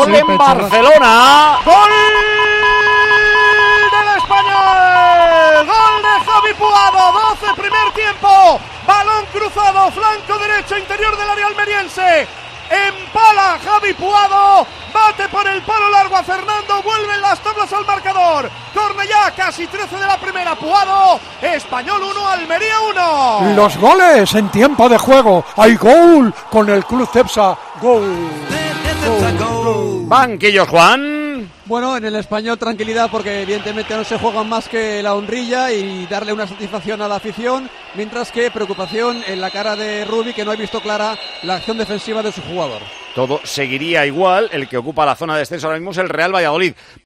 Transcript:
gol en Barcelona. ¡Gol del Español! ¡Gol de Javi Puado! 12 primer tiempo. Balón cruzado, flanco derecho, interior del área almeriense. Empala Javi Puado, bate por el palo largo a Fernando, vuelven las tablas al marcador. Cornellá, casi 13 de la primera. Puado, Español 1, Almería 1. Los goles en tiempo de juego. Hay gol con el Club Cepsa. Gol. Banquillos, Juan. Bueno, en el Español tranquilidad porque evidentemente no se juegan más que la honrilla y darle una satisfacción a la afición, mientras que preocupación en la cara de Rubi, que no ha visto clara la acción defensiva de su jugador. Todo seguiría igual, el que ocupa la zona de descenso ahora mismo es el Real Valladolid.